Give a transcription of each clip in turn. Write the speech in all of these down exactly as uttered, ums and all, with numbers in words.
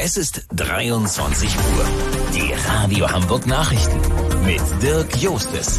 Es ist dreiundzwanzig Uhr. Die Radio Hamburg Nachrichten mit Dirk Jostes.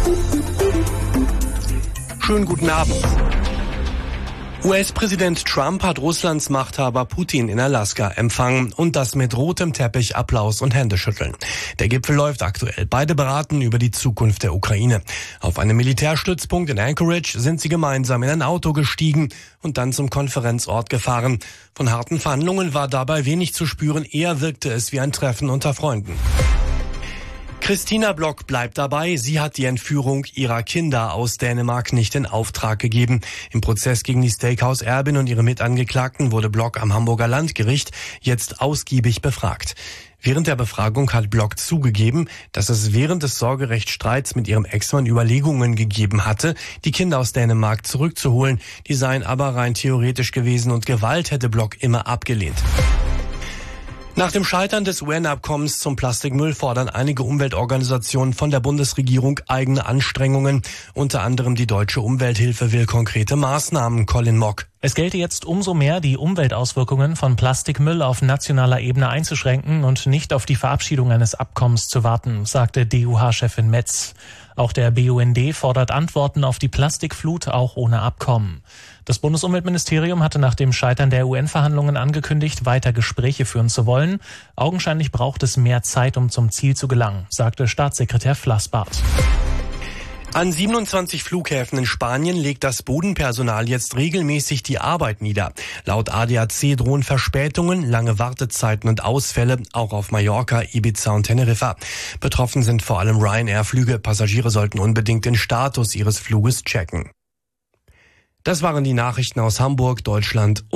Schönen guten Abend. U S-Präsident Trump hat Russlands Machthaber Putin in Alaska empfangen und das mit rotem Teppich, Applaus und Händeschütteln. Der Gipfel läuft aktuell. Beide beraten über die Zukunft der Ukraine. Auf einem Militärstützpunkt in Anchorage sind sie gemeinsam in ein Auto gestiegen und dann zum Konferenzort gefahren. Von harten Verhandlungen war dabei wenig zu spüren, eher wirkte es wie ein Treffen unter Freunden. Christina Block bleibt dabei. Sie hat die Entführung ihrer Kinder aus Dänemark nicht in Auftrag gegeben. Im Prozess gegen die Steakhouse-Erbin und ihre Mitangeklagten wurde Block am Hamburger Landgericht jetzt ausgiebig befragt. Während der Befragung hat Block zugegeben, dass es während des Sorgerechtsstreits mit ihrem Ex-Mann Überlegungen gegeben hatte, die Kinder aus Dänemark zurückzuholen. Die seien aber rein theoretisch gewesen und Gewalt hätte Block immer abgelehnt. Nach dem Scheitern des U N-Abkommens zum Plastikmüll fordern einige Umweltorganisationen von der Bundesregierung eigene Anstrengungen. Unter anderem die Deutsche Umwelthilfe will konkrete Maßnahmen. Colin Mock. Es gelte jetzt umso mehr, die Umweltauswirkungen von Plastikmüll auf nationaler Ebene einzuschränken und nicht auf die Verabschiedung eines Abkommens zu warten, sagte D U H-Chefin Metz. Auch der B U N D fordert Antworten auf die Plastikflut, auch ohne Abkommen. Das Bundesumweltministerium hatte nach dem Scheitern der U N-Verhandlungen angekündigt, weiter Gespräche führen zu wollen. Augenscheinlich braucht es mehr Zeit, um zum Ziel zu gelangen, sagte Staatssekretär Flassbart. An siebenundzwanzig Flughäfen in Spanien legt das Bodenpersonal jetzt regelmäßig die Arbeit nieder. Laut A D A C drohen Verspätungen, lange Wartezeiten und Ausfälle, auch auf Mallorca, Ibiza und Teneriffa. Betroffen sind vor allem Ryanair-Flüge. Passagiere sollten unbedingt den Status ihres Fluges checken. Das waren die Nachrichten aus Hamburg, Deutschland und